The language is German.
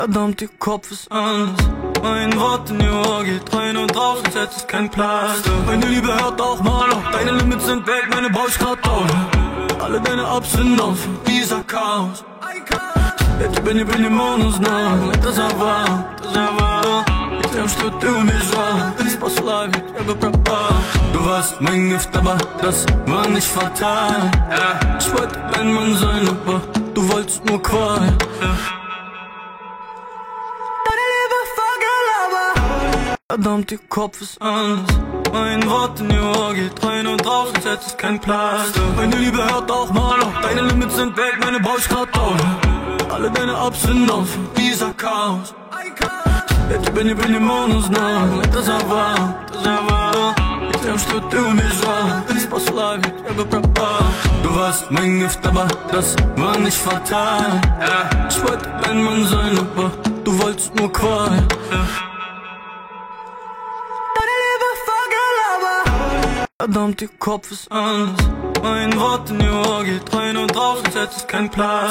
Verdammt, ihr Kopf ist anders. Mein Wort in ihr Ohr geht rein und raus, als hätte es kein Platz. Meine Liebe hört auch mal auf, deine Limits sind weg, meine Braut grad auf. Alle deine Ups sind auf, dieser Chaos. Jetzt bin ich Monos nah, das ist wahr, das ist wahr. Ich lebe stört über mich wahr, ich pass live, ich habe Papa. Du warst mein Gift, aber das war nicht fatal. Ich wollte dein Mann sein, aber du wolltest nur Qual. Verdammt, ihr Kopf ist anders. Mein Wort in ihr Ohr geht rein und raus, als hätte es kein Platz. Meine Liebe hört auch mal auf, deine Limits sind weg, meine Braut grad auf. Alle deine Ups sind auf, dieser Chaos. Jetzt bin ich Monos nah, das ist wahr, das ist wahr. Ich lebe stört über mich wahr, ich pass live, ich habe Papa. Du warst mein Gift, aber das war nicht fatal. Ich wollte dein Mann sein, aber du wolltest nur Qual. Verdammt, ihr Kopf ist anders. Mein Wort in ihr Ohr geht rein und raus, als hätte es kein Platz.